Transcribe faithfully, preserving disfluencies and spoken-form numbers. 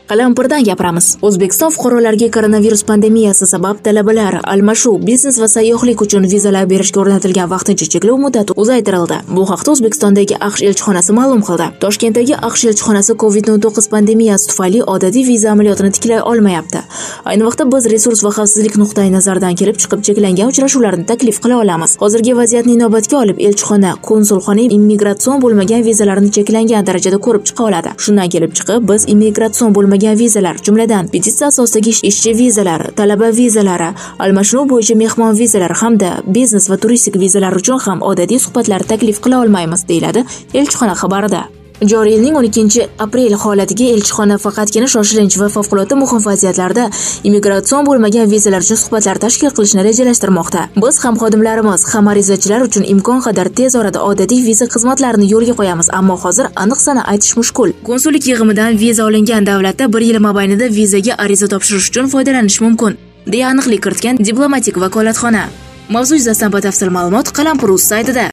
Qalampirdan gapiramiz. O'zbekiston fuqarolariga koronavirus pandemiyasi sabab talabalar, almashuv, biznes va sayyohlik uchun vizalar berishga o'rnatilgan vaqtincha cheklov muddati uzaytirildi. Bu haqda O'zbekistondagi AQSh elchixonasi ma'lum qildi. Toshkentdagi AQSh elchixonasi COVID o'n to'qqiz pandemiyasi tufayli odatiy viza amaliyotini tiklay olmayapti. Ayni vaqtda biz resurs va xavfsizlik nuqtai nazaridan kelib chiqib cheklangan uchrashuvlarni taklif qila olamiz. Hozirgi vaziyatni inobatga olib, elchixona, konsulxona immigratsion bo'lmagan vizalarni cheklangan darajada ko'rib chiqa oladi. Shundan kelib chiqib, biz immigratsion bo'lmagan vizalar, jumladan petitsiya asosidagi ishchi vizalari, talaba vizalari, almashuv bo'yicha mehmon vizalari hamda biznes va turistik vizalar uchun ham odatiy suhbatlar taklif qila olmaymiz, deyiladi elchixona xabarida. Joriy yilning o'n ikkinchi aprel holatiga elchixona faqatgina shoshilinch va favqulodda muhim vaziyatlarda immigratsion bo'lmagan vizalar uchun suhbatlar tashkil qilishni rejalashtirmoqda. Biz ham xodimlarimiz, ham arizachilar uchun imkon qadar tez orada odatiy viza xizmatlarini yo'lga qo'yamiz, ammo hozir aniq sana aytish mushkul. Konsullik yig'imidan viza olingan davlatda bir yil mobaynida vizaga ariza topshirish uchun foydalanish mumkin, deya aniqlik kiritgan diplomatik vakolatxona. Mavzu yuzasidan batafsil ma'lumot Qalampir.uz saytida.